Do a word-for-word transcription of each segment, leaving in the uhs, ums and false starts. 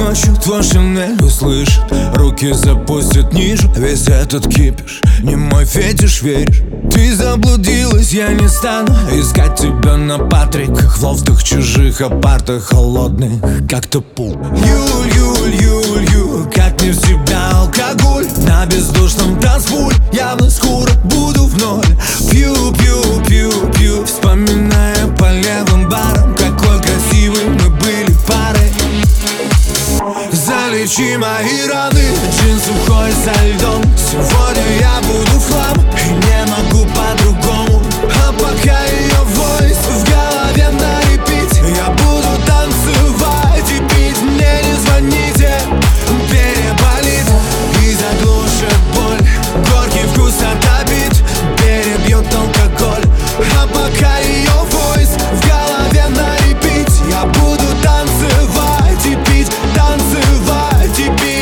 ночью твой Шинель услышит, руки запустят ниже. Весь этот кипиш, не мой фетиш, веришь? Ты заблудилась, я не стану искать тебя на Патриках, в лофтах чужих, апартах холодных, как-то пул. Юль, Юль, Юль, Юль, как не в себя алкоголь на бездушном танцполе. Явно скоро буду в ноль. Пью, пью, пью, пью, вспоминая по левым барам, какой красивой мы были парой. Залечи мои раны, джин сухой со льдом. Сегодня я буду в хлам и не могу по-другому. А пока ее войс в голове на репит, я буду танцевать и пить. Мне не звоните, переболит и заглушит боль. Горький вкус от обид перебьет алкоголь. А пока ее войс в голове на репит, я буду танцевать и пить, танцевать и пить.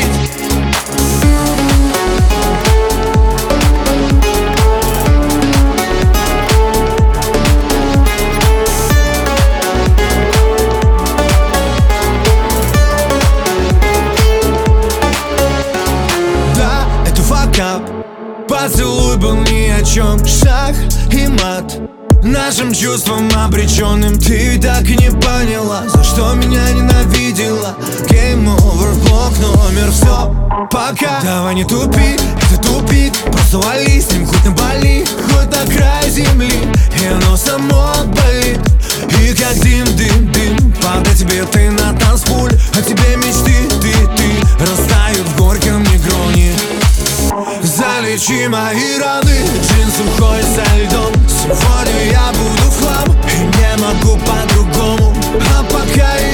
Да, это факап, поцелуй был ни о чем. Шаг и мат нашим чувствам обреченным. Ты так и не поняла, за что меня ненавидела. Game over, блок номер, все, пока. Давай не тупи, это тупик. Просто вали с ним хоть на Бали, хоть на край земли, и оно само болит. И как дым, дым, дым, подай тебе ты на танцполе, а тебе мечты, ты, ты растают в горьком негроне. Залечи мои раны, джин сухой со льдом. Сегодня я буду в хлам и не могу по-другому. А пока